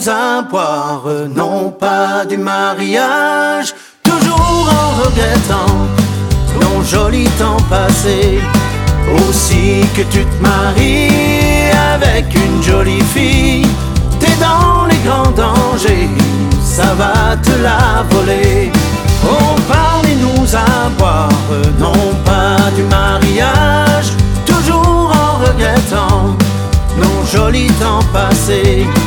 nous à boire, non pas du mariage, toujours en regrettant nos jolis temps passés. Aussi que tu te maries avec une jolie fille, t'es dans les grands dangers, ça va te la voler. Oh, parlez-nous à boire, non pas du mariage, toujours en regrettant nos jolis temps passés.